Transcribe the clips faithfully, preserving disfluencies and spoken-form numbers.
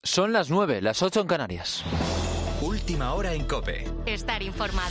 Son las nueve, las ocho en Canarias. Última hora en COPE. Estar informado.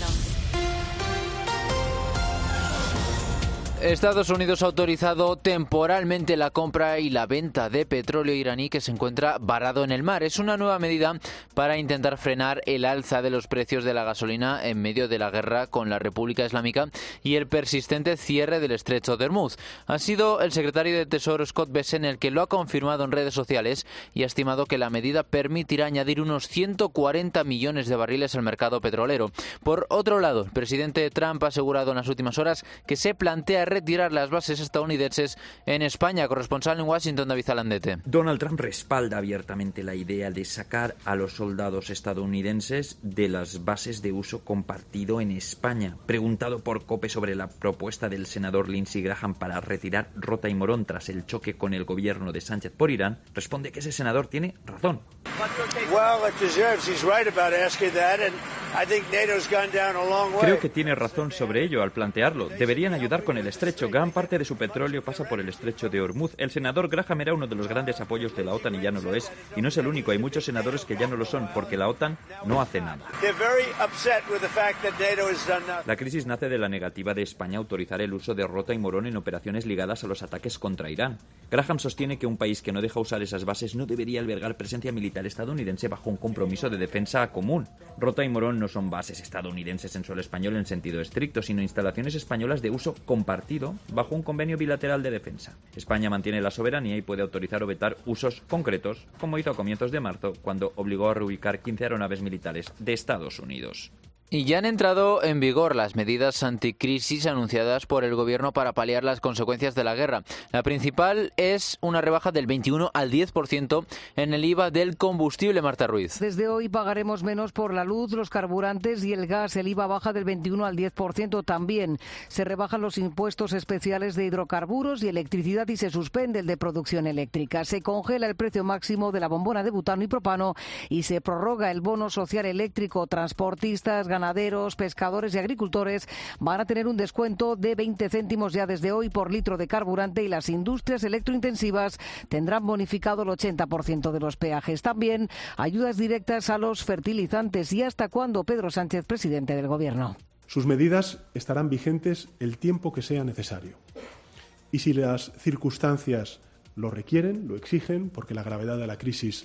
Estados Unidos ha autorizado temporalmente la compra y la venta de petróleo iraní que se encuentra varado en el mar. Es una nueva medida para intentar frenar el alza de los precios de la gasolina en medio de la guerra con la República Islámica y el persistente cierre del estrecho de Hormuz. Ha sido el secretario de Tesoro Scott Bessent el que lo ha confirmado en redes sociales y ha estimado que la medida permitirá añadir unos ciento cuarenta millones de barriles al mercado petrolero. Por otro lado, el presidente Trump ha asegurado en las últimas horas que se plantea retirar las bases estadounidenses en España. Corresponsal en Washington, David Zalandete. Donald Trump respalda abiertamente la idea de sacar a los soldados estadounidenses de las bases de uso compartido en España. Preguntado por COPE sobre la propuesta del senador Lindsey Graham para retirar Rota y Morón tras el choque con el gobierno de Sánchez por Irán, responde que ese senador tiene razón. Creo que tiene razón sobre ello al plantearlo. Deberían ayudar con el estrecho. Gran parte de su petróleo pasa por el estrecho de Hormuz. El senador Graham era uno de los grandes apoyos de la OTAN y ya no lo es. Y no es el único. Hay muchos senadores que ya no lo son porque la OTAN no hace nada. La crisis nace de la negativa de España a autorizar el uso de Rota y Morón en operaciones ligadas a los ataques contra Irán. Graham sostiene que un país que no deja usar esas bases no debería albergar presencia militar estadounidense bajo un compromiso de defensa común. Rota y Morón no son bases estadounidenses en suelo español en sentido estricto, sino instalaciones españolas de uso compartido bajo un convenio bilateral de defensa. España mantiene la soberanía y puede autorizar o vetar usos concretos, como hizo a comienzos de marzo, cuando obligó a reubicar quince aeronaves militares de Estados Unidos. Y ya han entrado en vigor las medidas anticrisis anunciadas por el Gobierno para paliar las consecuencias de la guerra. La principal es una rebaja del veintiuno al diez por ciento en el I V A del combustible, Marta Ruiz. Desde hoy pagaremos menos por la luz, los carburantes y el gas. El I V A baja del veintiuno al diez por ciento también. Se rebajan los impuestos especiales de hidrocarburos y electricidad y se suspende el de producción eléctrica. Se congela el precio máximo de la bombona de butano y propano y se prorroga el bono social eléctrico. Transportistas, ganaderos, pescadores y agricultores van a tener un descuento de veinte céntimos ya desde hoy por litro de carburante y las industrias electrointensivas tendrán bonificado el ochenta por ciento de los peajes. También ayudas directas a los fertilizantes. ¿Y hasta cuándo, Pedro Sánchez, presidente del Gobierno? Sus medidas estarán vigentes el tiempo que sea necesario. Y si las circunstancias lo requieren, lo exigen, porque la gravedad de la crisis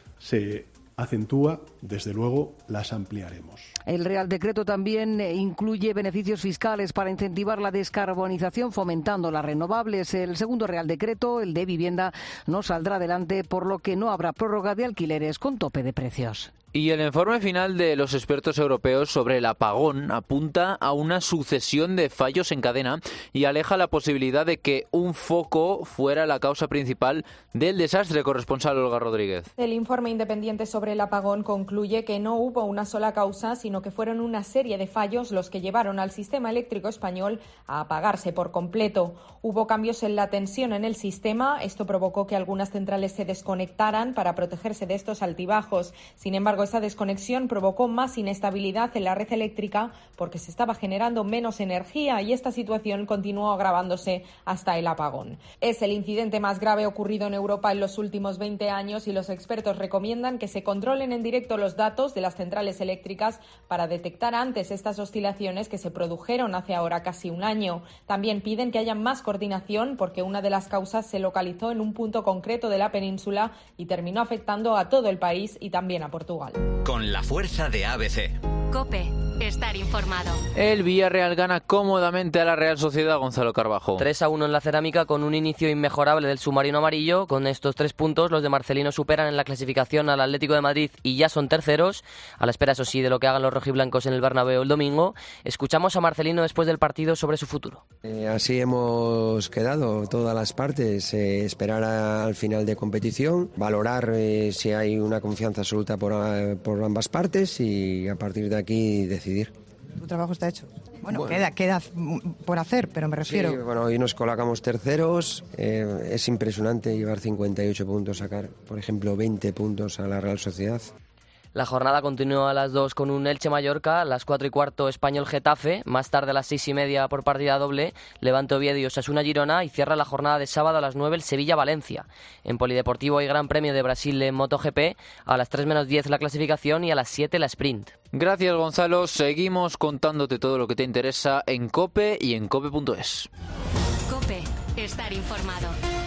se acentúa, desde luego las ampliaremos. El Real Decreto también incluye beneficios fiscales para incentivar la descarbonización fomentando las renovables. El segundo Real Decreto, el de vivienda, no saldrá adelante, por lo que no habrá prórroga de alquileres con tope de precios. Y el informe final de los expertos europeos sobre el apagón apunta a una sucesión de fallos en cadena y aleja la posibilidad de que un foco fuera la causa principal del desastre. Corresponsal Olga Rodríguez. El informe independiente sobre el apagón concluye que no hubo una sola causa, sino que fueron una serie de fallos los que llevaron al sistema eléctrico español a apagarse por completo. Hubo cambios en la tensión en el sistema. Esto provocó que algunas centrales se desconectaran para protegerse de estos altibajos. Sin embargo, esa desconexión provocó más inestabilidad en la red eléctrica porque se estaba generando menos energía y esta situación continuó agravándose hasta el apagón. Es el incidente más grave ocurrido en Europa en los últimos veinte años y los expertos recomiendan que se controlen en directo los datos de las centrales eléctricas para detectar antes estas oscilaciones que se produjeron hace ahora casi un año. También piden que haya más coordinación porque una de las causas se localizó en un punto concreto de la península y terminó afectando a todo el país y también a Portugal. Con la fuerza de A B C. COPE. Estar informado. El Villarreal gana cómodamente a la Real Sociedad, Gonzalo Carbajo. tres a uno en la Cerámica con un inicio inmejorable del submarino amarillo. Con estos tres puntos, los de Marcelino superan en la clasificación al Atlético de Madrid y ya son terceros. A la espera, eso sí, de lo que hagan los rojiblancos en el Bernabéu el domingo. Escuchamos a Marcelino después del partido sobre su futuro. Eh, así hemos quedado todas las partes. Eh, esperar a, al final de competición, valorar eh, si hay una confianza absoluta por, a, por ambas partes y a partir de aquí decidir. Tu trabajo está hecho. Bueno, bueno. Queda, queda por hacer, pero me refiero... Sí, bueno, hoy nos colocamos terceros. Eh, es impresionante llevar cincuenta y ocho puntos, sacar, por ejemplo, veinte puntos a la Real Sociedad. La jornada continúa a las dos con un Elche-Mallorca, a las cuatro y cuarto Español-Getafe, más tarde a las seis y media por partida doble, Levante-Oviedo y Osasuna-Girona, y cierra la jornada de sábado a las nueve el Sevilla-Valencia. En Polideportivo hay Gran Premio de Brasil en MotoGP, a las tres menos diez la clasificación y a las siete la sprint. Gracias, Gonzalo. Seguimos contándote todo lo que te interesa en COPE y en cope punto es. COPE, estar informado.